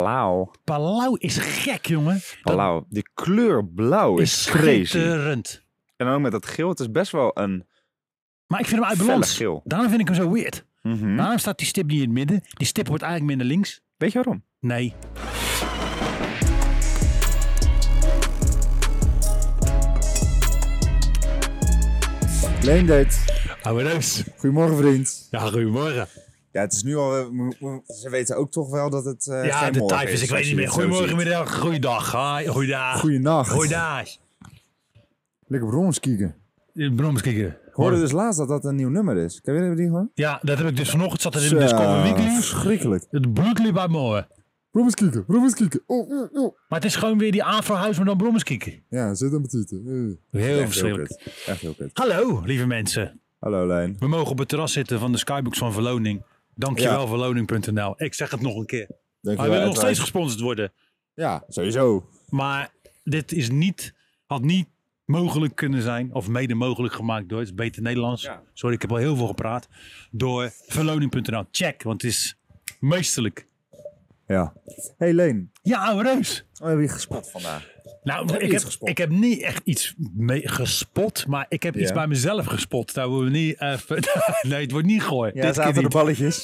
Palau is gek, jongen. Palau. Die kleur blauw is crazy. Schitterend. En dan ook met dat geel. Het is best wel een Maar ik vind hem uit felle balans. geel. Daarom vind ik hem zo weird. Mhm. Daarom staat die stip niet in het midden. Die stip wordt eigenlijk meer naar links. Weet je waarom? Nee. Leendate. Oude neus. Goedemorgen, vriend. Ja, goedemorgen. Ja, het is nu al... ze weten ook toch wel dat het Ja, geen de morgen tyfus. is. Ik weet als niet je meer. het zo Goedemorgen, ziet. middag. Goeiedag. Hi. Goeiedag. Goeienacht. Goeiedag. Lekker brommers kijken. Brommers kijken. Ik hoorde dus laatst dat dat een nieuw nummer is. Ken je die gewoon? Ja, dat heb ik dus vanochtend. Zat er in de Discover Weekly. Verschrikkelijk. Het bloed liep uit mijn oren. Brommers kijken, brommers kijken. Maar het is gewoon weer die Afro-huis, maar dan brommers kijken. Ja, zit aan mijn tieten. Heel Echt verschrikkelijk. kut. Echt heel kut. Hallo, lieve mensen. Hallo, Lijn. We mogen op het terras zitten van de Skybox van Verloning. Dankjewel, Ja. Verloning.nl. Ik zeg het nog een keer. Denk Hij je wil wel nog steeds uit- gesponsord worden. Ja, sowieso. Maar dit is niet, had niet mogelijk kunnen zijn. Of mede mogelijk gemaakt door, het is beter Nederlands. Ja. Sorry, ik heb al heel veel gepraat. Door Verloning.nl. Check, want het is meesterlijk. Ja. Hey, Leen. Ja, ouwe reus. We hebben hier gespot vandaag. Nou, Heb je ik iets heb, gespot? ik heb niet echt iets mee gespot, maar ik heb iets Ja. bij mezelf gespot. Daar worden we niet even... nee, het wordt niet gooien. Ja, Dit keer zaten de niet. balletjes.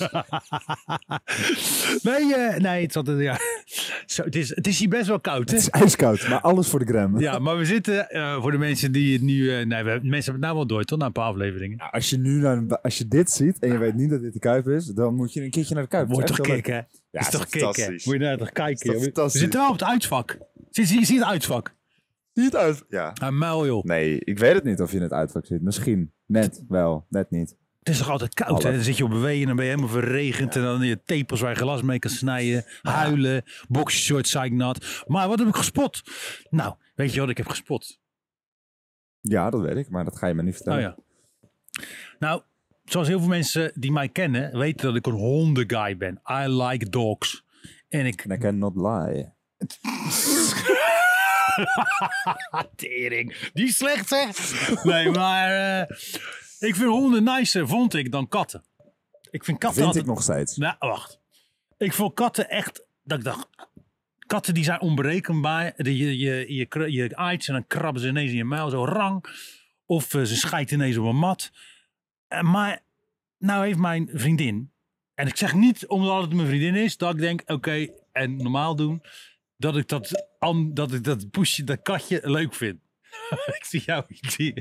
Nee, het zat er, ja. Zo, het is hier best wel koud, hè? Het is ijskoud, maar alles voor de gram. Ja, maar we zitten, voor de mensen die het nu... mensen hebben het nou wel door, toch? Na een paar afleveringen. Nou, als je dit ziet en je weet niet dat dit de Kuip is, dan moet je een keertje naar de Kuip. Wordt Het toch is echt kick, heel hè? Ja, is is toch toch kick, hè? fantastisch. Moet je nou toch kijken, Is toch joh. We fantastisch. zitten wel op het uitvak. Zie je het uitvak? leuk. Niet uit. Ja. Ah, muil, joh. Nee, ik weet het niet of je in het uitvak zit. Misschien. Net wel, net niet. Het is toch altijd koud, hè? Dan zit je op bewegen en dan ben je helemaal verregend. En dan je tepels waar je glas mee kan snijden. Huilen, boxershort, zeiknat. Maar wat heb ik gespot? Nou, weet je wat ik heb gespot? Ja, dat weet ik, maar dat ga je me niet vertellen. Oh ja. Nou, zoals heel veel mensen die mij kennen, weten dat ik een hondenguy ben. I like dogs. En ik... And I cannot lie. Tering. Die is slecht, zeg. Nee, maar ik vind honden nicer, vond ik, dan katten. Ik vind katten Vind altijd... ik nog steeds. Nou, wacht. Ik vond katten echt... Dat ik dacht... Katten die zijn onberekenbaar. Je aait ze en dan krabben ze ineens in je muil zo rang. Of ze schijten ineens op een mat. Maar nou heeft mijn vriendin... En ik zeg niet omdat het mijn vriendin is... dat ik denk, oké, en normaal doen... dat ik dat poesje, dat katje leuk vind. Ik zie jou niet.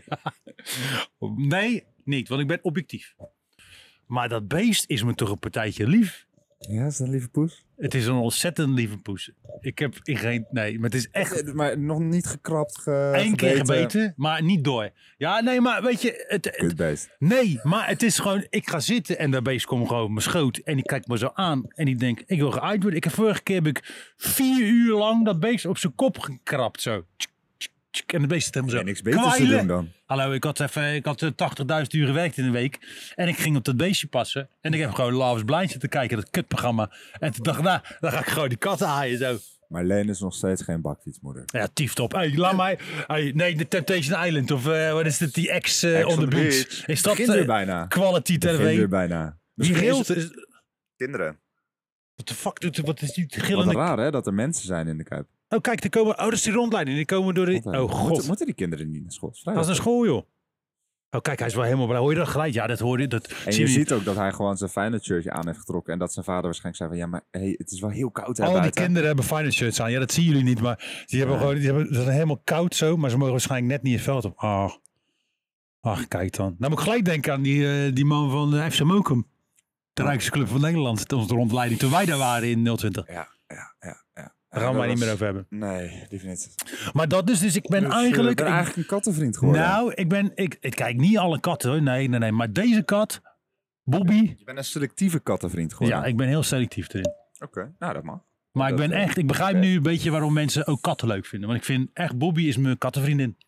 Nee, niet, want ik ben objectief. Maar dat beest is me toch een partijtje lief. Ja, is dat een lieve poes? Het is een ontzettend lieve poes. Ik heb geen... Nee, maar het is echt... Maar nog niet gekrapt, Eén keer gebeten, maar niet door. Ja, nee, maar weet je... Kutbeest. Nee, maar het is gewoon... Ik ga zitten en dat beest komt gewoon op mijn schoot. En die kijkt me zo aan. En die denkt, ik wil geaaid worden. Vorige keer heb ik 4 uur lang dat beest op zijn kop gekrapt. Zo. En het beest zit helemaal zo. En niks beters te kwijlen. doen dan. Hallo, ik had 80.000 uur gewerkt in een week. En ik ging op dat beestje passen. En ik heb gewoon Love is Blind zitten kijken. Dat kutprogramma. En toen dacht ik, nou, dan ga ik gewoon die katten haaien zo. Maar Leen is nog steeds geen bakfietsmoeder. Ja, tieftop. Hey, laat mij... Hey, nee, de Temptation Island. Of wat is het? Die ex on the beach. Is dat Begint weer bijna. quality Begint weer televisie? bijna. Wie Misschien gilt? is het- Kinderen. Wat de fuck doet... Wat is die Wat gillende... raar hè, dat er mensen zijn in de Kuip. Oh, kijk, die komen... Oh, dat is die rondleiding. Die komen door de... Oh, god. Moeten die kinderen niet naar school? Het is Dat is een vrijdag. school, joh. Oh, kijk, hij is wel helemaal blij. Hoor je dat geluid? Ja, dat hoor je. Dat En zie je je ziet ook dat hij gewoon zijn Feyenoord shirtje aan heeft getrokken. En dat zijn vader waarschijnlijk zei van... Ja, maar hey, het is wel heel koud hè, Al die buiten. kinderen hebben Feyenoord shirts aan. Ja, dat zien jullie niet, maar die hebben gewoon, ze zijn helemaal koud zo, maar ze mogen waarschijnlijk net niet het veld op. Ach, kijk dan. Nou moet ik gelijk denken aan die man van FC Mokum. De rijkste club van Nederland. Onze rondleiding toen wij daar waren in 020. Ja. Daar gaan we maar niet meer over hebben. Nee, liever niet. Maar dat dus ik ben Dus, eigenlijk... ik ben eigenlijk een kattenvriend geworden. Nou, ik kijk niet alle katten hoor. Nee. Maar deze kat, Bobby, Je bent een selectieve kattenvriend geworden. ja, ik ben heel selectief erin. Oké, nou dat mag. Maar ik ben echt, ik begrijp nu een beetje waarom mensen ook katten leuk vinden. Want ik vind echt, Bobby is mijn kattenvriendin.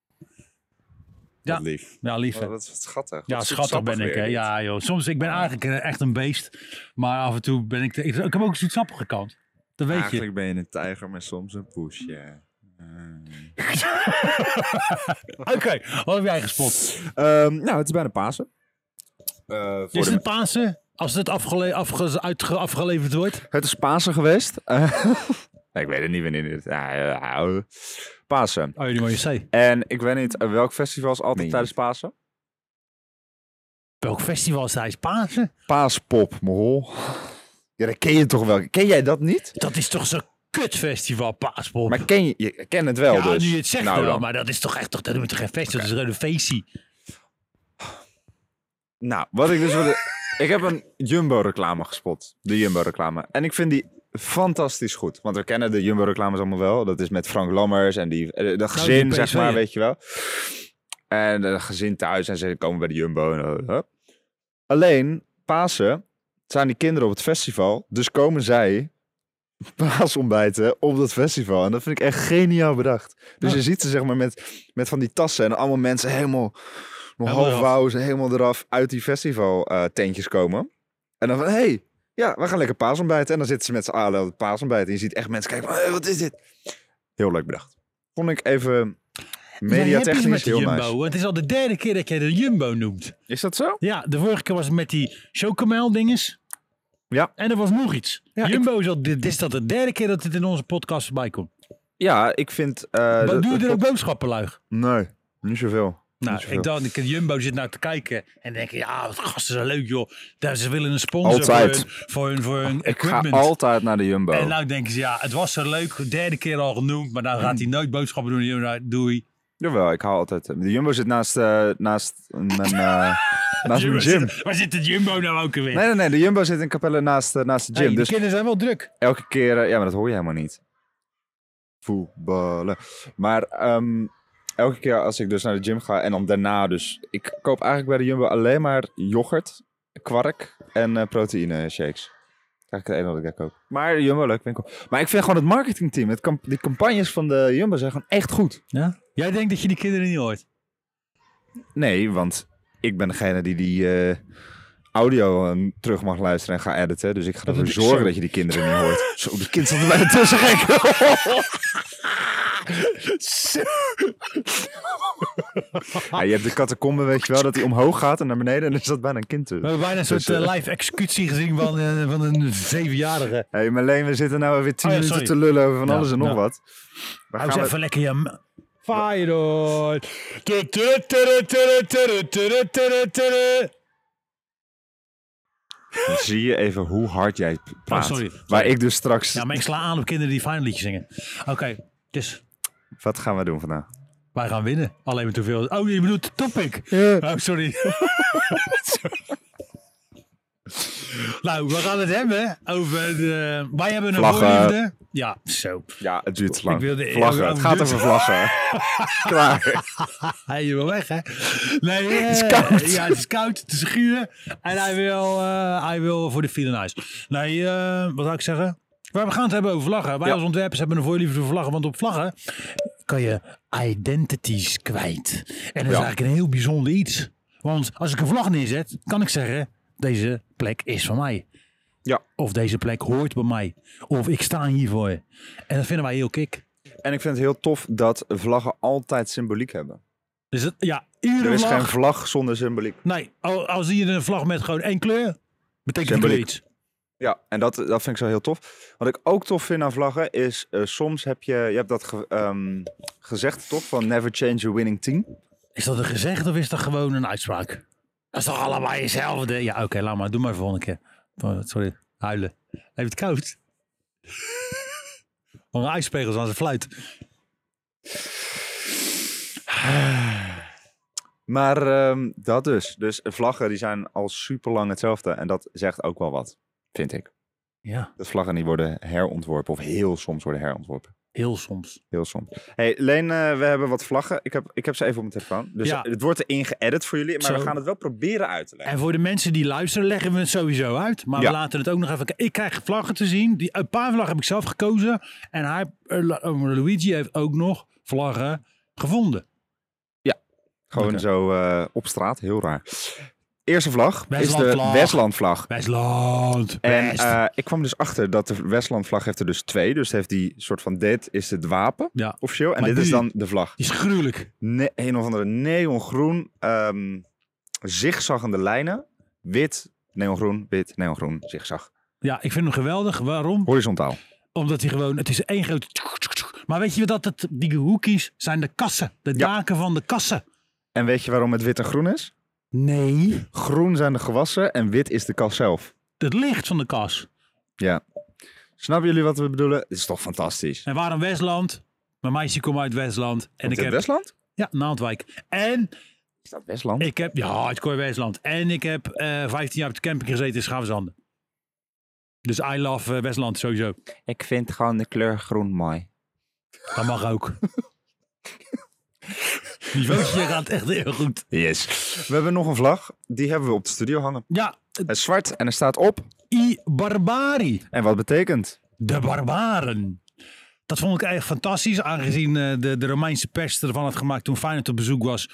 Ja. Wat lief. Ja, lief hè. Oh, dat is wat schattig. Ja, Wat schattig zoetsappig ben ik. Hè. weer dit. Ja, joh. Soms, ik ben eigenlijk echt een beest. Maar af en toe ben ik... Ik heb ook een zoetsappige kant. Dat weet Eigenlijk ben je een tijger met soms een poesje. Oké, wat heb jij gespot? Nou, het is bijna Pasen. Is het Pasen? Als het afgeleverd wordt? Het is Pasen geweest. Ik weet het niet wanneer dit... Pasen. Oh, die mooie C. En ik weet niet welk festival is altijd tijdens Pasen. Welk festival is tijdens Pasen? Paaspop, mohol. Ja, dat ken je toch wel. Ken jij dat niet? Dat is toch zo'n kutfestival, Paaspop? Maar je kent het wel ja, dus. nu je het zegt Nou wel, dan. maar dat is toch echt, dat noem je toch geen festival, dat is gewoon een feestje. Nou, wat ik dus wilde... Ik heb een Jumbo-reclame gespot. De Jumbo-reclame. En ik vind die fantastisch goed. Want we kennen de Jumbo-reclames allemaal wel. Dat is met Frank Lammers en dat gezin, die zeg PSV, maar, ja. weet je wel. En dat gezin thuis en ze komen bij de Jumbo. En, alleen, Pasen zijn die kinderen op het festival. Dus komen zij paasontbijten op dat festival. En dat vind ik echt geniaal bedacht. Dus je ziet ze zeg maar met van die tassen en allemaal mensen helemaal... Nog Helemaal half wauw, ze helemaal eraf uit die festival tentjes komen. En dan van, hey, ja, we gaan lekker paasontbijten. En dan zitten ze met z'n allen op het paasontbijt. En je ziet echt mensen kijken van, hey, wat is dit? Heel leuk bedacht. Vond ik even mediatechnisch met de heel Jumbo. nice. Het is al de derde keer dat jij de Jumbo noemt. Is dat zo? Ja, de vorige keer was het met die chocomel dinges. Ja. En er was nog iets. Ja, Jumbo is dat de derde keer dat het in onze podcast voorbij komt. Ja, ik vind... Doe je er ook boodschappen, Luig? Nee, niet zoveel. Nou, Niet zoveel. ik dacht, de Jumbo zit nou te kijken en denk, ja, wat gasten zijn leuk, joh. Ze willen een sponsor Altijd. voor hun Ik ga equipment. altijd naar de Jumbo. En nou denken ze, ja, het was zo leuk, de derde keer al genoemd, maar dan gaat hij nooit boodschappen doen. Nou, doei. Jawel, ik haal altijd... De Jumbo zit naast mijn gym. Waar zit de Jumbo nou ook weer? Nee, de Jumbo zit in Capelle naast de gym. Hey, de Dus kinderen zijn wel druk. elke keer... ja, maar dat hoor je helemaal niet. Voetballen. Maar elke keer als ik dus naar de gym ga en dan daarna dus... Ik koop eigenlijk bij de Jumbo alleen maar yoghurt, kwark en proteïne shakes. Eigenlijk het enige wat ik daar koop. Maar Jumbo, leuk winkel. Maar ik vind gewoon het marketingteam, die campagnes van de Jumbo zijn gewoon echt goed. Ja? Jij denkt dat je die kinderen niet hoort? Nee, want ik ben degene die audio terug mag luisteren en ga editen. Dus ik ga ervoor zorgen dat je die kinderen niet hoort. Zo, de kind zat er bijna tussen, gek. Ja, je hebt de catacombe, weet je wel, dat hij omhoog gaat en naar beneden en er zat bijna een kind We tussen. hebben bijna een soort live executie gezien van een 7-jarige. Hé, Marleen, we zitten nou weer 10 Oh ja, minuten sorry. te lullen over van Ja, alles en nog ja. wat. We Hou gaan eens even lekker je... Feyenoord. Dan zie je even hoe hard jij praat. sorry. Waar ik dus straks... Ja, maar ik sla aan op kinderen die Feyenoord liedjes zingen. Oké, dus Wat gaan we doen vandaag? wij gaan winnen. Alleen maar te veel. Oh, je bedoelt de topic. Ja. Oh, sorry. Nou, we gaan het hebben over de... Wij hebben een Vlaggen. voorliefde. Ja, zo. Ja, het duurt te lang. Ik wilde- Vlaggen. Het gaat over vlaggen. Klaar. Hij je wil weg, hè? Nee, Het is koud. Ja, het is koud. Het is guur. En hij wil voor de file nice. Nee, wat zou ik zeggen? Maar we gaan het hebben over vlaggen. Wij Ja. als ontwerpers hebben een voorliefde voor vlaggen. Want op vlaggen kan je identities kwijt. En dat is eigenlijk een heel bijzonder iets. Want als ik een vlag neerzet, kan ik zeggen... Deze plek is van mij. Ja. Of deze plek hoort bij mij. Of ik sta hiervoor. En dat vinden wij heel kick. En ik vind het heel tof dat vlaggen altijd symboliek hebben. Dus het, ja, iedere Er is vlag... geen vlag zonder symboliek. Nee, al zie je een vlag met gewoon één kleur, betekent het Symboliek. iets. Ja, en dat vind ik zo heel tof. Wat ik ook tof vind aan vlaggen is... soms heb je hebt dat gezegd toch? Van never change a winning team. Is dat een gezegd of is dat gewoon een uitspraak? Dat is toch allebei hetzelfde? Ja, oké, laat maar. Doe maar volgende keer. Sorry, huilen. Heeft het koud? Van ijspegels aan zijn fluit. Maar dat dus. Dus vlaggen die zijn al super lang hetzelfde. En dat zegt ook wel wat, vind ik. Ja, Dat vlaggen die worden herontworpen. Of heel soms worden herontworpen. heel soms. Heel soms. Hey, Leen, we hebben wat vlaggen. Ik heb ze even op mijn telefoon. Dus Ja. het wordt erin geëdit voor jullie. Maar Zo. we gaan het wel proberen uit te leggen. En voor de mensen die luisteren leggen we het sowieso uit. Maar Ja. we laten het ook nog even... Ik krijg vlaggen te zien. Een paar vlaggen heb ik zelf gekozen. En Luigi heeft ook nog vlaggen gevonden. Gewoon Oké. zo op straat. Heel raar. Eerste vlag is de Westlandvlag. Westlandvlag. Westland. En West. ik kwam dus achter dat de Westlandvlag heeft er dus 2. Dus heeft die soort van dit is het wapen Ja, officieel. En Maar dit is die- dan de vlag. die is gruwelijk. Een of andere neongroen, zigzaggende lijnen, wit neongroen, wit, neongroen, zigzag. Ja, ik vind hem geweldig. Waarom? Horizontaal. Omdat hij gewoon, het is één grote... Maar weet je dat die hoekies zijn de kassen. De daken van de kassen. En weet je waarom het wit en groen is? Nee. Groen zijn de gewassen en wit is de kas zelf. Het licht van de kas. Ja. Snappen jullie wat we bedoelen? Het is toch fantastisch. En waarom Westland? Mijn meisje komt uit Westland. En Komt het Westland? Ja, Naaldwijk. En Is dat Westland? ik heb... Ja, uit Kooi Westland. En ik heb 15 jaar op de camping gezeten in Schavenzanden. Dus I love Westland sowieso. Ik vind gewoon de kleur groen mooi. Dat mag ook. Niveautje gaat echt heel goed. Yes. We hebben nog een vlag. Die hebben we op de studio hangen. Ja, Het is zwart en er staat op. I Barbari. En wat betekent? De barbaren. Dat vond ik echt fantastisch, aangezien de Romeinse pers ervan had gemaakt toen Feyenoord op bezoek was.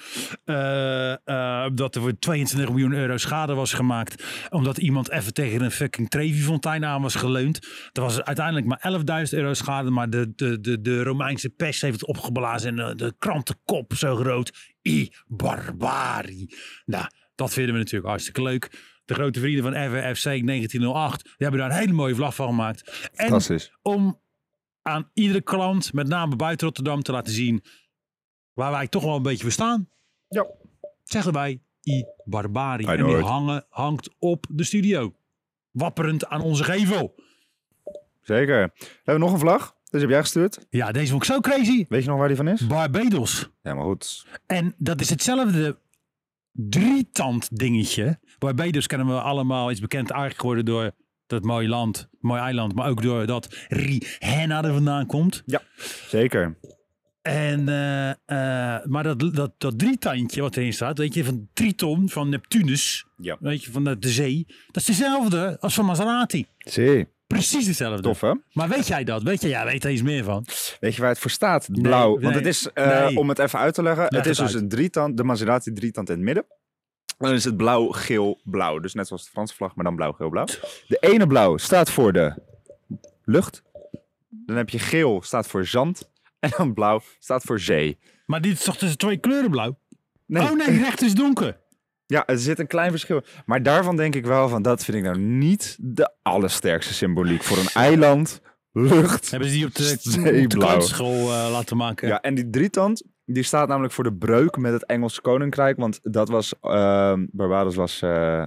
Dat er voor 22 miljoen euro schade was gemaakt. Omdat iemand even tegen een fucking Trevi-fontein aan was geleund. Er was uiteindelijk maar 11.000 euro schade. Maar de Romeinse pers heeft het opgeblazen. En de krantenkop zo groot. I Barbari. Nou, dat vinden we natuurlijk hartstikke leuk. De grote vrienden van FFC 1908. Die hebben daar een hele mooie vlag van gemaakt. En Fantastisch. om aan iedere klant, met name buiten Rotterdam, te laten zien waar wij toch wel een beetje voor staan. Ja. Zeggen wij I Barbari. I En know die it. hangt op de studio. Wapperend aan onze gevel. Zeker. We hebben nog een vlag. Dus heb jij gestuurd. Ja, deze vond ik zo crazy. Weet je nog waar die van is? Barbados. Ja, maar goed. En dat is hetzelfde drietand dingetje. Barbados kennen we allemaal, is bekend eigenlijk geworden door dat mooie land, mooi eiland. Maar ook door dat Rihanna er vandaan komt. Ja, zeker. En, maar dat drietandje wat erin staat, weet je, van Triton, van Neptunus, Ja. weet je, van de zee. Dat is dezelfde als van Maserati. Zie. Precies hetzelfde. Tof, hè? Maar weet jij dat? Weet je, ja, weet er iets meer van. Weet je waar het voor staat? Het blauw. Nee, Want nee, het is, nee. om het even uit te leggen, Leg het is het dus uit. een drietand, de Maserati drietand in het midden. En dan is het blauw, geel, blauw. Dus net zoals de Franse vlag, maar dan blauw, geel, blauw. De ene blauw staat voor de lucht. Dan heb je geel, staat voor zand. En dan blauw staat voor zee. Maar dit is toch tussen twee kleuren blauw? Nee. Oh nee, recht is donker. Ja, er zit een klein verschil. Maar daarvan denk ik wel van, dat vind ik nou niet de allersterkste symboliek. Voor een eiland, lucht, Hebben ze die op de zeeblauw. kleuterschool laten maken? Ja, en die drietand, die staat namelijk voor de breuk met het Engelse Koninkrijk. Want dat was, Barbados was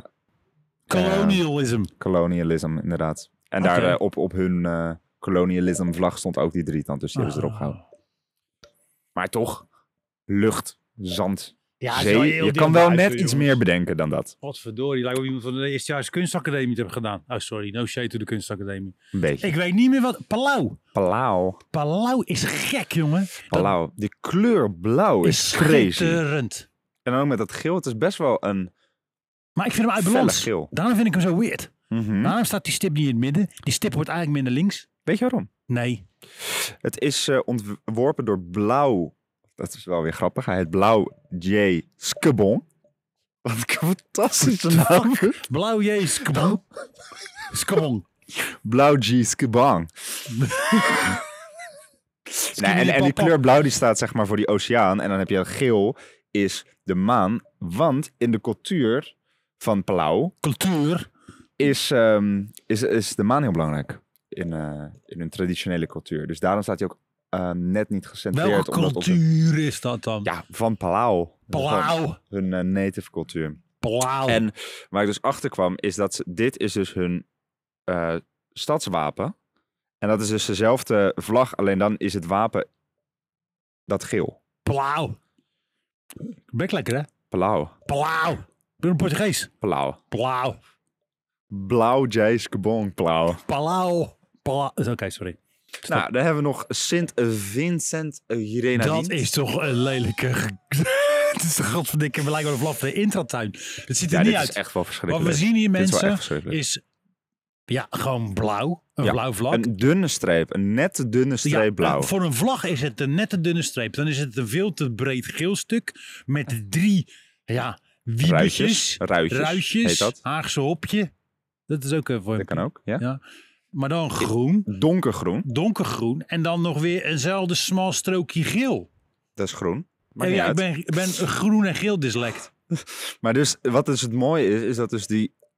Colonialism. kolonialisme, inderdaad. En Oké. daar op hun kolonialisme vlag stond ook die drietand. Dus die hebben ze erop gehouden. Maar toch, lucht, zand, Ja, zee. Je kan wel net iets meer bedenken dan dat. Godverdorie, lijkt wel iemand van de eerstejaars kunstacademie te hebben gedaan. Oh sorry, no shade to de kunstacademie. Een beetje. Ik weet niet meer wat... Palau. Palau. Palau is gek, jongen. Palau. Die kleur blauw Dat is crazy. schitterend. En ook met dat geel. Het is best wel een Maar ik vind hem uit felle balans. geel. Daarom vind ik hem zo weird. Mhm. Daarom staat die stip niet in het midden. Die stip wordt eigenlijk meer naar links. Weet je waarom? Nee. Het is ontworpen door Blauw. Dat is wel weer grappig. Hij heet Blauw J. Skebon. Wat een fantastische naam. Blauw jees. Skabong. Skabong. Blauw G. Skebon. Nee, en die kleur blauw die staat zeg maar voor die oceaan. En dan heb je geel is de maan. Want in de cultuur van Palau Cultuur. is de maan heel belangrijk. In hun traditionele cultuur. Dus daarom staat hij ook net niet gecentreerd. Welke omdat cultuur is dat dan? Ja, van Palau. Palau. Hun native cultuur. Palau. En waar ik dus achter kwam, is dat dit is dus hun stadswapen. En dat is dus dezelfde vlag, alleen dan is het wapen dat geel. Palau. Ben ik lekker, hè? Palau. Palau. Doe een Portugees. Palau. Palau. Blauw Jays Cabon Palau. Palau. Palau. Oké, sorry. Nou, dan hebben we nog Sint Vincent Grenadines. Dat is toch een lelijke... Het is toch godverdikke, we lijken wel een vlag van de intratuin. Het ziet er Ja, niet dit uit. is echt wel verschrikkelijk. Wat we zien hier, Dit is wel echt mensen, verschrikkelijk. is ja, gewoon blauw. Een Ja, blauw vlag. Een dunne streep, een nette dunne streep Ja, blauw. voor een vlag is het een nette dunne streep. Dan is het een veel te breed geel stuk met 3 wiebetjes, Ruitjes, heet dat. Haagse hopje. Dat is ook voor Dat kan ook, ja. Ja. Maar dan groen, Donkergroen, donkergroen en dan nog weer eenzelfde smal strookje geel. dat is groen. Maakt En niet ja, uit. ik ben een groen en geel dyslect. Maar dus, wat dus het mooie is dat dus die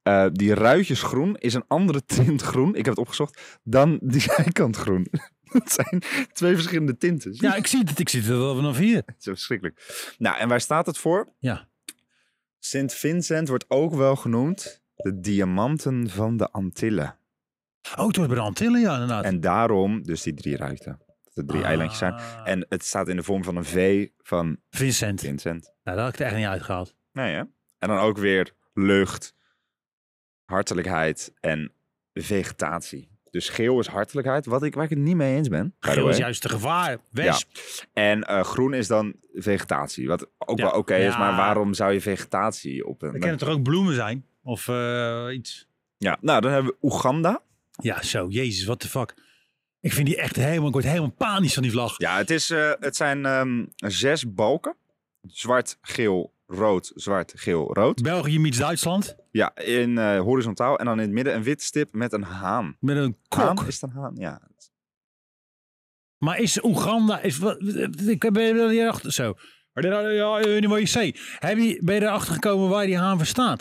die ruitjesgroen is een andere tint groen, ik heb het opgezocht, dan die zijkant groen. Dat zijn 2 verschillende tinten. Ja, ik zie het wel vanaf hier. Zo verschrikkelijk. Nou, en waar staat het voor? Ja. Sint Vincent wordt ook wel genoemd de diamanten van de Antillen. Oh, het wordt bij de Antillen, ja, inderdaad. En daarom dus die 3 ruiten. Dat er 3 eilandjes zijn. En het staat in de vorm van een V van Vincent. Vincent. Nou, dat had ik er echt niet uitgehaald. Nee, hè? En dan ook weer lucht, hartelijkheid en vegetatie. Dus geel is hartelijkheid, waar ik het niet mee eens ben. by the Geel is way. juist de gevaar. Wesp. En groen is dan vegetatie, wat ook wel oké is. Ja. Maar waarom zou je vegetatie op een... Dan kunnen toch ook bloemen zijn? Of iets. Ja, nou dan hebben we Oeganda. Ja, zo. Jezus, what the fuck. Ik vind die echt helemaal... Ik word helemaal panisch van die vlag. Ja, het zijn 6 balken. Zwart, geel, rood, zwart, geel, rood. België meets Duitsland. Ja, in horizontaal. En dan in het midden een witte stip met een haan. Met een kok. Haan? Is het een haan? Ja. Maar is Oeganda... Ik ben er hierachter... Zo. Ja, wat je zei. Ben je erachter gekomen waar die haan voor staat?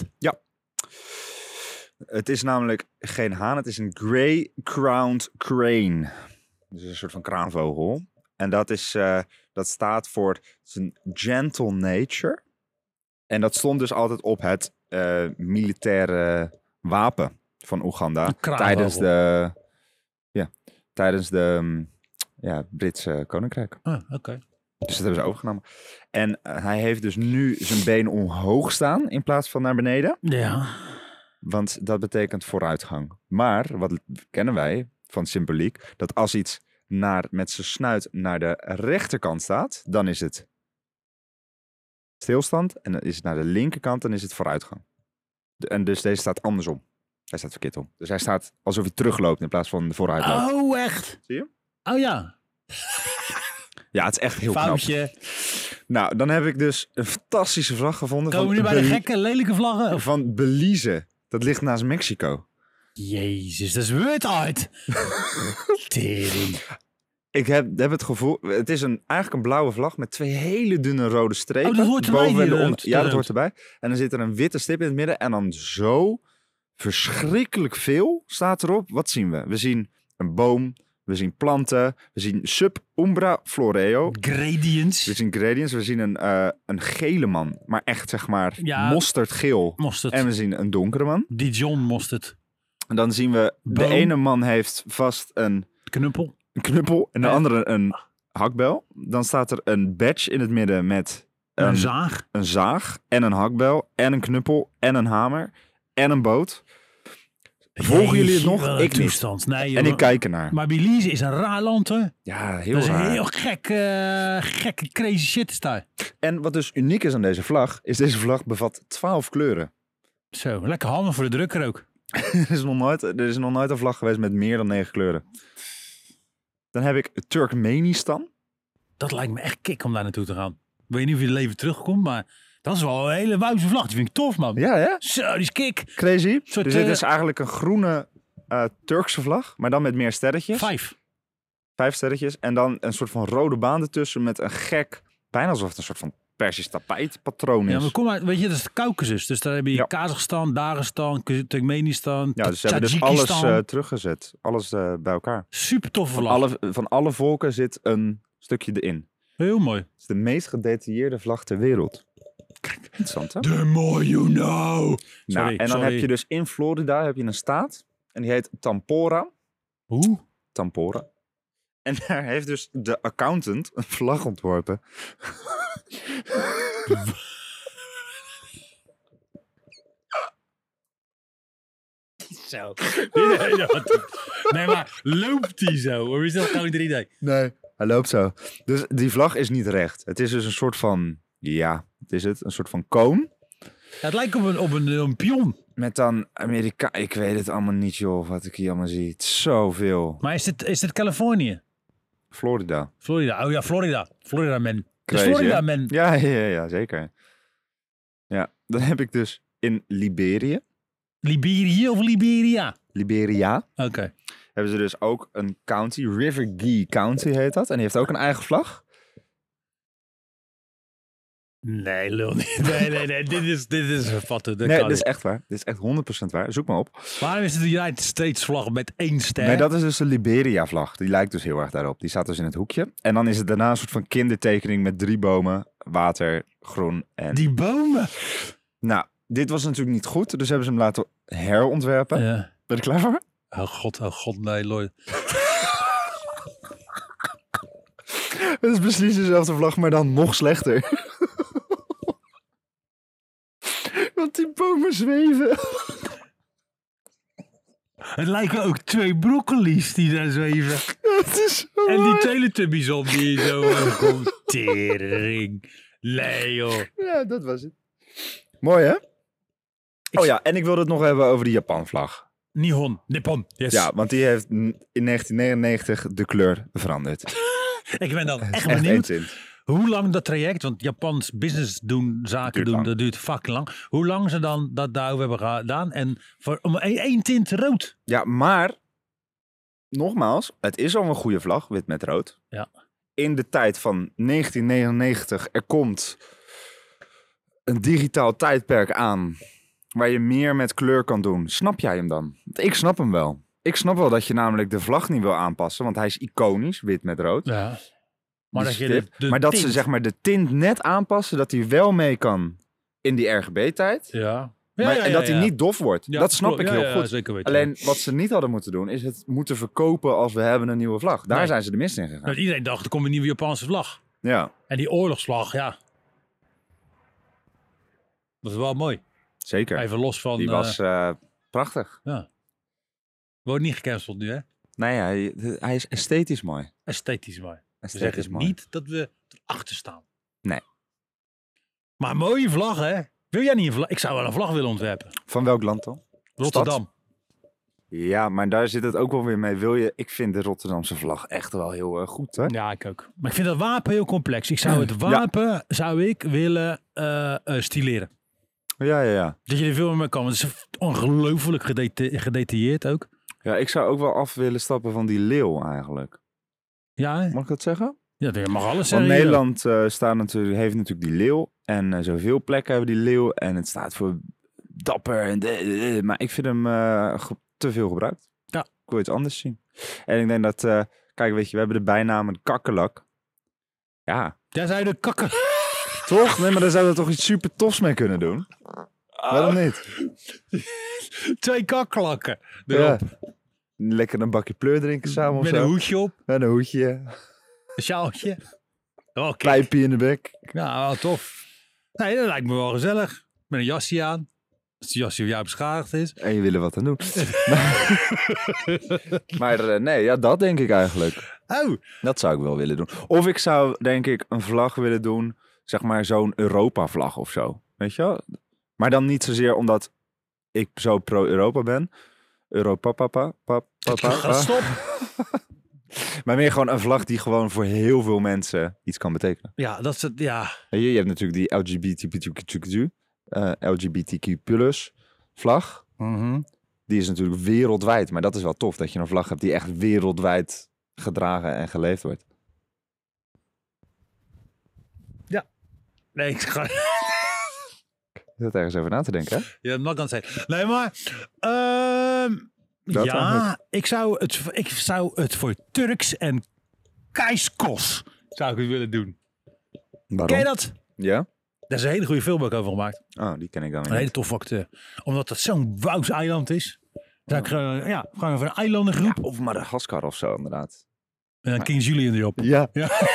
Het is namelijk geen haan, het is een grey-crowned crane. Dus een soort van kraanvogel. En dat staat voor zijn gentle nature. En dat stond dus altijd op het militaire wapen van Oeganda. Tijdens de Britse Koninkrijk. Oké. Dus dat hebben ze overgenomen. En hij heeft dus nu zijn been omhoog staan in plaats van naar beneden. Ja. Want dat betekent vooruitgang. Maar, wat kennen wij van symboliek, dat als iets met zijn snuit naar de rechterkant staat, dan is het stilstand. En dan is het naar de linkerkant, dan is het vooruitgang. En dus deze staat andersom. Hij staat verkeerd om. Dus hij staat alsof hij terugloopt in plaats van vooruit loopt. Oh, echt? Zie je? Oh ja. Ja, het is echt heel Foutje. knap. Nou, dan heb ik dus een fantastische vlag gevonden. Komen we nu bij de gekke, lelijke vlaggen? Of? Van Belize. Dat ligt naast Mexico. Jezus, dat is wit uit. Tering. Ik heb het gevoel... Het is eigenlijk een blauwe vlag met 2 hele dunne rode strepen. Oh, dat hoort erbij, boven en die onder. rood. Ja, dat hoort erbij. En dan zit er een witte stip in het midden. En dan zo verschrikkelijk veel staat erop. Wat zien we? We zien een boom. We zien planten. We zien sub-umbra floreo. Gradients. We zien gradients. We zien een gele man. Maar echt, zeg maar, Ja, mosterdgeel. Mosterd. En we zien een donkere man. Dijon mosterd. En dan zien we... Boom. De ene man heeft vast een Knuppel. knuppel. En de Ja. andere een hakbel. Dan staat er een badge in het midden met Een zaag. een zaag. En een hakbel. En een knuppel. En een hamer. En een boot. Volgen jullie het Jeetje, nog? wat een Ik niet. toestand. Nee, En jongen. ik kijk ernaar. Maar Belize is een raar land, hè? Ja, heel Dat is raar. heel gek, gekke crazy shit is daar. En wat dus uniek is aan deze vlag, is deze vlag bevat 12 kleuren. Zo, lekker handig voor de drukker ook. Er is nog nooit een vlag geweest met meer dan 9 kleuren. Dan heb ik Turkmenistan. Dat lijkt me echt kick om daar naartoe te gaan. Ik weet niet of je leven terugkomt, maar dat is wel een hele wuise vlag. Die vind ik tof, man. Ja, hè? Zo, die is kick. Crazy. Soort, dus dit is eigenlijk een groene Turkse vlag, maar dan met meer sterretjes. 5. 5 sterretjes. En dan een soort van rode baan ertussen met een gek, bijna alsof het een soort van Persisch tapijtpatroon is. Ja, maar kom uit, weet je, dat is de Caucasus. Dus daar heb je Ja. Kazachstan, Dagestan, Turkmenistan, Ja, dus ze hebben dus alles Tajikistan. Teruggezet. Alles bij elkaar. Super toffe vlag. Van alle volken zit een stukje erin. Heel mooi. Het is de meest gedetailleerde vlag ter wereld. Interessant, hè? The more you know. Nou, en dan heb je dus in Florida heb je een staat. En die heet Tampora. Hoe? Tampora. En daar heeft dus de accountant een vlag ontworpen. Zo. Nee, maar loopt die zo? Of is dat gewoon 3D? Nee. Hij loopt zo. Dus die vlag is niet recht. Het is dus een soort van, ja, wat is het? Een soort van koon. Ja, het lijkt op een pion. Met dan Amerika. Ik weet het allemaal niet, joh, wat ik hier allemaal zie. Het is zoveel. Maar is dit Californië? Florida. Florida. Oh ja, Florida. Florida man. Het is Crazy, Florida hè? man. Ja, zeker. Ja, dan heb ik dus in Liberië. Liberië of Liberia? Liberia. Oké. Hebben ze dus ook een county. River Gee County heet dat. En die heeft ook een eigen vlag. Nee, lul niet. Nee. Dit is vatten. Nee, dit is echt waar. Dit is echt 100% waar. Zoek maar op. Waarom is het de United States vlag met 1 ster? Nee, dat is dus de Liberia-vlag. Die lijkt dus heel erg daarop. Die staat dus in het hoekje. En dan is het daarna een soort van kindertekening met 3 bomen, water, groen en... Die bomen. Nou, dit was natuurlijk niet goed. Dus hebben ze hem laten herontwerpen. Ja. Ben je er klaar voor? Oh god, nee, Lloyd. Het is precies dezelfde vlag, maar dan nog slechter. Want die bomen zweven. Het lijken ook 2 broccoli's die daar zweven. Het is zo En die mooi. Teletubbies op die zo komt. Tering. Nee, joh. Ja, dat was het. Mooi, hè? Oh ja, en ik wilde het nog hebben over de Japan-vlag. Nihon. Nippon. Yes. Ja, want die heeft in 1999 de kleur veranderd. Ik ben dan echt Echt één benieuwd tint. hoe lang dat traject, want Japans business doen, zaken Duurt doen, lang. dat duurt fucking lang. Hoe lang ze dan dat daarover hebben gedaan en om één tint rood. Ja, maar nogmaals, het is al een goede vlag, wit met rood. Ja. In de tijd van 1999, er komt een digitaal tijdperk aan waar je meer met kleur kan doen. Snap jij hem dan? Want ik snap hem wel. Ik snap wel dat je namelijk de vlag niet wil aanpassen, want hij is iconisch, wit met rood. Ja. Maar Die dat je stip. de maar dat tint, ze zeg maar de tint net aanpassen, dat hij wel mee kan in die RGB-tijd. Ja. En dat hij niet dof wordt. Ja, dat snap klopt. ik Ja, heel ja, goed. zeker weten. Alleen wat ze niet hadden moeten doen, is het moeten verkopen als we hebben een nieuwe vlag. Daar Nee. zijn ze de mist in gegaan. Dat iedereen dacht, er komt een nieuwe Japanse vlag. Ja, En die oorlogsvlag, ja. Dat is wel mooi. zeker. Even los van... Die was prachtig. ja. Wordt niet gecanceld nu, hè? Nee, hij is esthetisch mooi. Esthetisch mooi. We Esthetisch zeggen mooi. niet dat we erachter staan. Nee. Maar een mooie vlag, hè? Wil jij niet een vlag? Ik zou wel een vlag willen ontwerpen. Van welk land dan? Rotterdam. Ja, maar daar zit het ook wel weer mee. Ik vind de Rotterdamse vlag echt wel heel goed, hè? Ja, ik ook. Maar ik vind dat wapen heel complex. Ik zou het wapen zou ik willen stileren. Ja. Dat je er veel mee kan. Het is ongelooflijk gedetailleerd ook. Ja, ik zou ook wel af willen stappen van die leeuw eigenlijk. Ja, hè? Mag ik dat zeggen? Ja, je mag alles Want zeggen. Nederland heeft natuurlijk die leeuw. En zoveel plekken hebben die leeuw. En het staat voor dapper. Maar ik vind hem te veel gebruikt. Ja. Ik wil iets anders zien. En ik denk dat... kijk, weet je, we hebben de bijnaam een kakkelak. Ja. Daar zou je de kakken... Toch? Nee, maar daar zouden we toch iets super tofs mee kunnen doen? Waarom niet? 2 kakkelakken erop. Ja. Lekker een bakje pleur drinken samen of Met zo. een hoedje op. Met een hoedje. Een sjaaltje. Oké. Pijpje in de bek. Ja, wel tof. Nee, dat lijkt me wel gezellig. Met een jasje aan. Als die jasje voor jou beschadigd is. En je wil er wat aan doen. maar nee, ja, dat denk ik eigenlijk. Oh. Dat zou ik wel willen doen. Of ik zou, denk ik, een vlag willen doen. Zeg maar zo'n Europa-vlag of zo. Weet je wel? Maar dan niet zozeer omdat ik zo pro-Europa ben. Europa-papa. Stop. Maar meer gewoon een vlag die gewoon voor heel veel mensen iets kan betekenen. Ja, dat is het. Ja. Je hebt natuurlijk die LGBTQ plus vlag. Die is natuurlijk wereldwijd. Maar dat is wel tof dat je een vlag hebt die echt wereldwijd gedragen en geleefd wordt. Nee, ik ga... Je zat ergens over na te denken, hè? Ja, dat kan zijn. Nee, maar... Dat ja, eigenlijk. ik zou het voor Turks en Kaiskos zou ik het willen doen. Waarom? Ken je dat? Ja? Daar is een hele goede film ook over gemaakt. Oh, die ken ik dan Een niet. hele toffe acteur. Omdat het zo'n wouws eiland is. Zou ik gewoon over een eilandengroep. Of Madagaskar of zo, inderdaad. En dan King Julian erop. Ja.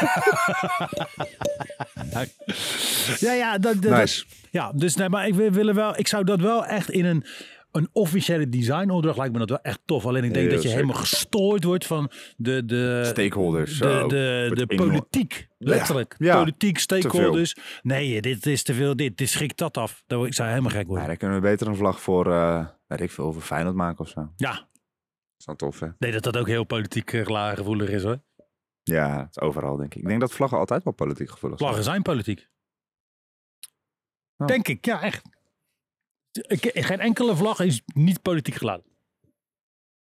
Ja, Nice. ja, dus nee, maar ik zou dat wel echt in een officiële designopdracht lijkt me dat wel echt tof. Alleen ik denk Heel dat je zeker. helemaal gestoord wordt van de Stakeholders. zo. de Wordt enorm. politiek. Letterlijk. Ja. Politiek, stakeholders. Nee, dit is te veel. Dit schikt dat af. Ik zou helemaal gek Ja, worden. daar kunnen we beter een vlag voor, weet ik veel, voor Feyenoord maken of zo. Ja, Dat is wel tof, hè? nee, dat ook heel politiek gevoelig is hoor. Ja, het is overal, denk ik. Ik denk dat vlaggen altijd wel politiek gevoelig zijn. Vlaggen zijn politiek. Ja. Denk ik, ja echt. Geen enkele vlag is niet politiek geladen.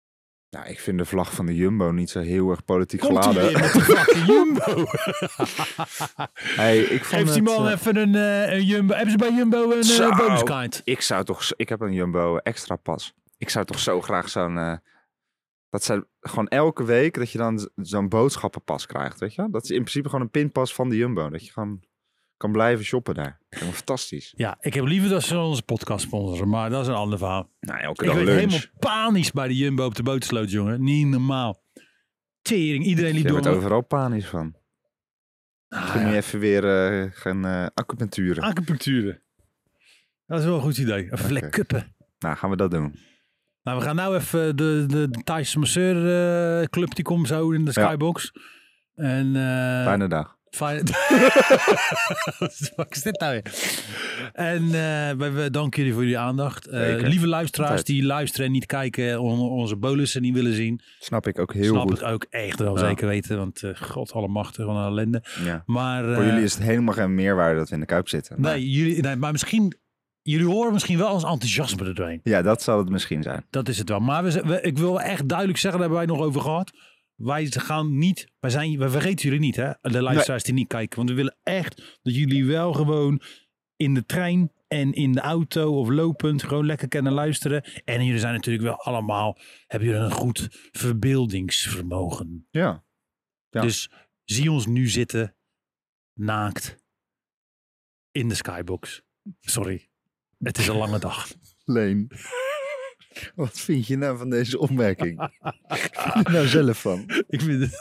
Nou, ik vind de vlag van de Jumbo niet zo heel erg politiek Komt hij geladen. weer met de fucking Jumbo? Hey, ik vond Geeft die het, man even een Jumbo. Hebben ze bij Jumbo een Zo. bonuskaart? Ik heb een Jumbo extra pas. Ik zou toch zo graag zo'n... dat zijn gewoon elke week dat je dan zo'n boodschappenpas krijgt, weet je? Dat is in principe gewoon een pinpas van de Jumbo. Dat je gewoon kan blijven shoppen daar. Dat is fantastisch. Ja, ik heb liever dat ze onze podcast sponsoren, maar dat is een ander verhaal. Nou, elke Ik dag werd lunch. helemaal panisch bij de Jumbo op de bootsloot, jongen. Niet normaal. Tering, iedereen liep Je door. wordt overal panisch van. Misschien moet je even weer gaan acupuncturen. Acupuncturen. Dat is wel een goed idee. Even Oké. lekker kuppen. Nou, gaan we dat doen. Nou, we gaan nou even de Thaise masseur club die komt zo in de skybox. En Fijne dag. fijn. Wat is dit nou weer? En we danken jullie voor jullie aandacht. Zeker. Lieve luisteraars Altijd. die luisteren en niet kijken, onze bolussen niet willen zien. Snap ik ook heel Snap goed. ik ook echt wel Ja. zeker weten. Want god allemachtig, wat een ellende. Ja. Maar, Voor jullie is het helemaal geen meerwaarde dat we in de Kuip zitten. Maar maar misschien... Jullie horen misschien wel ons enthousiasme er doorheen. ja, dat zal het misschien zijn. Dat is het wel. Maar ik wil echt duidelijk zeggen, daar hebben wij nog over gehad. Wij gaan niet, we vergeten jullie niet, hè? De luisteraars die niet kijken. Want we willen echt dat jullie wel gewoon in de trein en in de auto of lopend gewoon lekker kunnen luisteren. En jullie zijn natuurlijk wel allemaal, hebben jullie een goed verbeeldingsvermogen. Ja. Ja. Dus zie ons nu zitten, naakt, in de skybox. Sorry, het is een lange dag. Leen. Wat vind je nou van deze opmerking? Wat vind je nou zelf van? Ik vind het...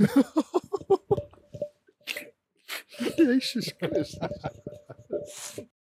Jezus Christus.